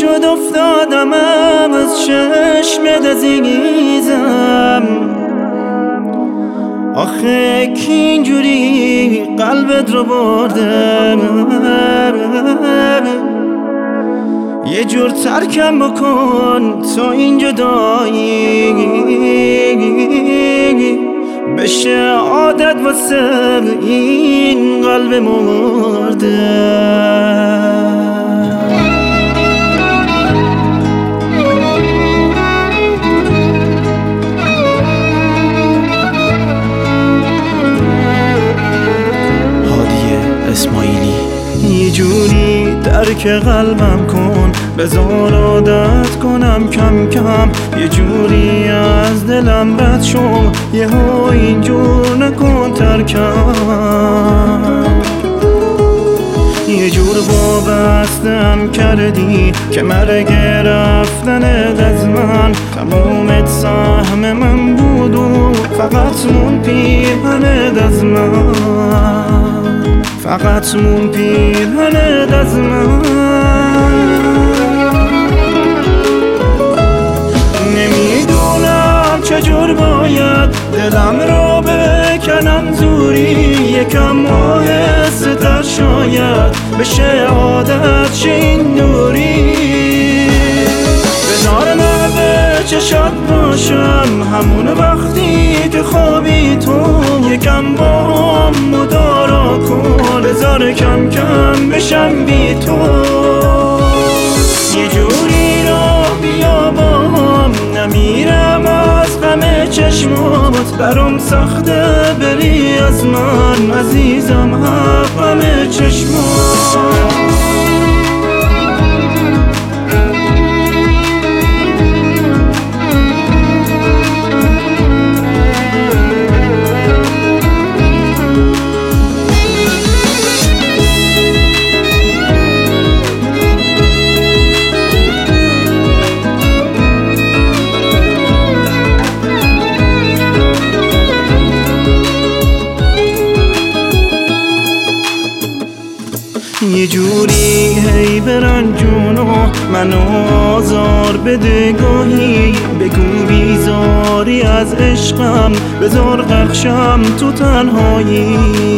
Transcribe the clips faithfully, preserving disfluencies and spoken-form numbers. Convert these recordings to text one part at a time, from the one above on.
شد افتادم از چشمت عزیزم، آخه کی اینجوری قلبت رو بردم، یه جور ترکم بکن تا این جدایی بشه عادت واسه این قلب مرده. یه جوری درک قلبم کن، بذار عادت کنم کم کم، یه جوری از دلم رد شو، یه ها اینجور نکن ترکم. یه جور وابستم کردی که مرگ رفتنت از من تمومت سهم من بود و فقط مون پیرهنت از من، فقط مون پیرهنت از من. نمیدونم چجور باید دلم رو بکنم زوری، یکم آهسته تر شاید بشه عادت شه این دوری. بذار من به چشات باشم همون وقتی که خوابی تو، یکم با هم مدارا کن، بذار کم کم بشم بی تو. یه جوری را بیا با هم، نمیرم از غم چشمات، برام سخته بری از من عزیزم غم چشمات. یه جوری هی برن جونو منو آزار بده گاهی، بگو بیزاری از عشقم بذار غرقشم تو تنهایی.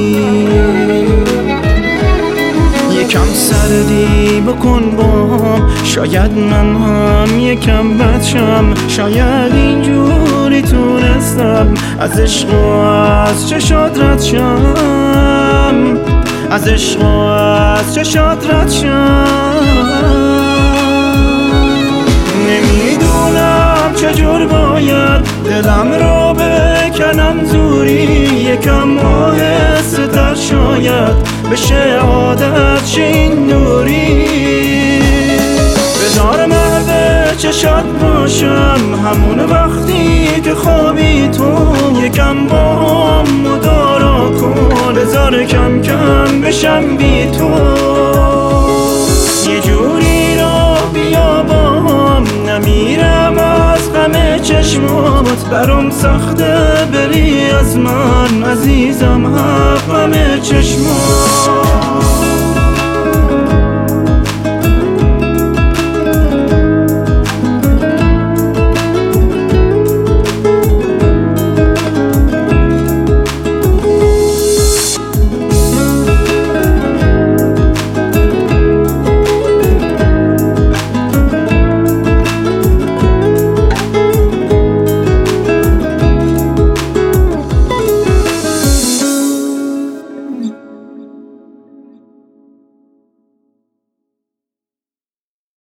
یکم سردی بکن بام، شاید من هم یکم بدشم، شاید اینجوری تونستم از عشق و از چشات رد شم، از عشق و از چشات رد شم. نمیدونم چجور باید دلم رو بکنم زوری، یکم آهسته تر شاید بشه عادت شه این دوری. بذار من به چشات باشم همون وقتی که خوابی تو، یکم با هم مدارا کن، بذار کم کم بشم بی تو. یه جوری را بیا با هم، نمیرم از غم چشمات، برام سخته بری از من عزیزم غم چشمات.